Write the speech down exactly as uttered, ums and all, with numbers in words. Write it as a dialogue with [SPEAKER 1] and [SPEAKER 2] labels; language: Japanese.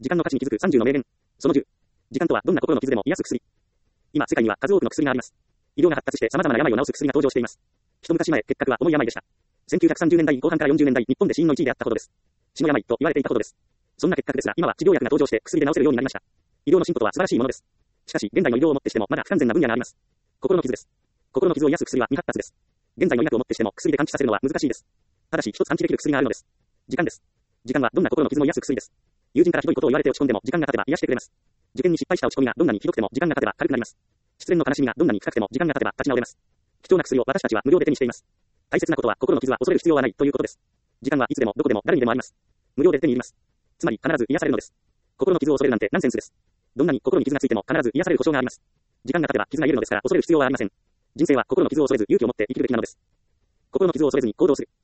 [SPEAKER 1] 時間の価値に気づくさんじゅうの名言。そのじゅう。時間とはどんな心の傷でも癒す薬。今、世界には数多くの薬があります。医療が発達して様々な病を治す薬が登場しています。一昔前、結核は重い病でした。せんきゅうひゃくさんじゅうねんだいこう半からよんじゅうねんだい、日本で死因のいちいであったほどです。死の病と言われていたほどです。そんな結核ですが、今は治療薬が登場して薬で治せるようになりました。医療の進歩とは素晴らしいものです。しかし、現代の医療をもってしてもまだ不完全な分野があります。心の傷です。心の傷を癒す薬は未発達です。現在の医学をもってしても薬で完治させるのは難しいです。ただし一つ完治できる薬があるのです。時間です。時間はどんな心の傷も癒す薬です。友人からひどいことを言われて落ち込んでも時間が経てば癒してくれます。受験に失敗した落ち込みがどんなにひどくても時間が経てば軽くなります。失恋の悲しみがどんなに深くても時間が経てば立ち直れます。貴重な薬を私たちは無料で手にしています。大切なことは心の傷は恐れる必要はないということです。時間はいつでもどこでも誰にでもあります。無料で手に入れます。つまり必ず癒されるのです。心の傷を恐れるなんてナンセンスです。どんなに心に傷がついても必ず癒される保証があります。時間が経てば傷が癒えるのですから恐れる必要はありません。人生は心の傷を恐れず勇気を持って生きるべきなのです。心の傷を恐れずに行動する。